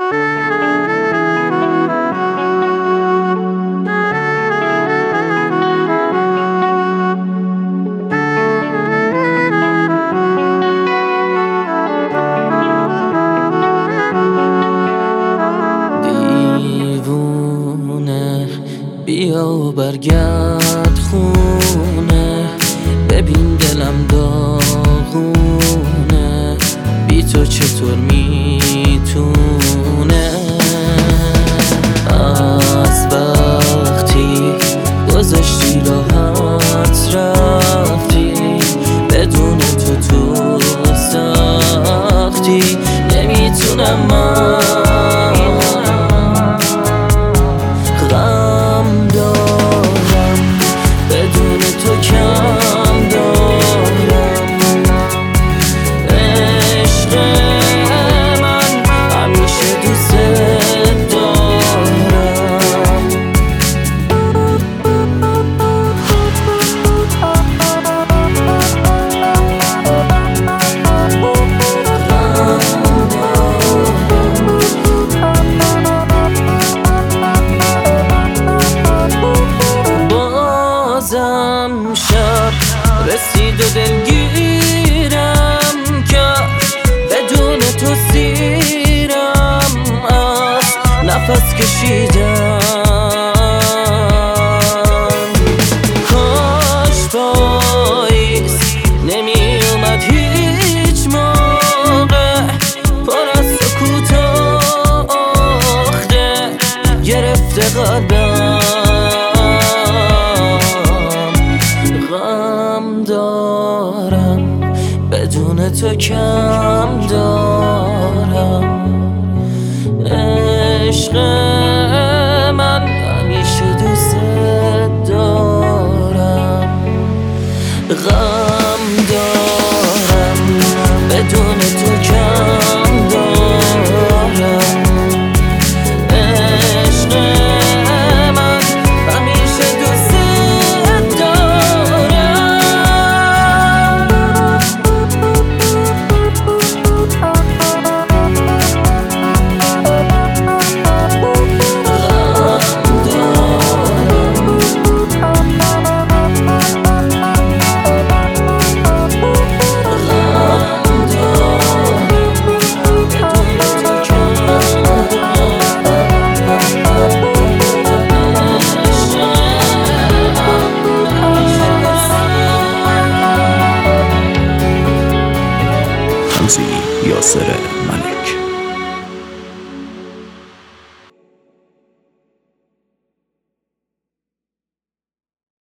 بیا و برگرد خونه، ببین دلم داغونه، بی تو چطور میتونه. از وقتی گذاشتی راحت رفتی، بدون تو ساختی، نمیتونم من شب رسید و دلگیرم کرد، بدون تو سیرم از نفس کشیدم. کاش پاییز نمی اومد هیچ موقع، پر از سکوت و عقده گرفته قلبم. غم دارم بدون تو کم دارم، عشق من همیشه دوست دارم. غم دارم بدون تو کم دارم، عشق من همیشه دوست یاسر ملک.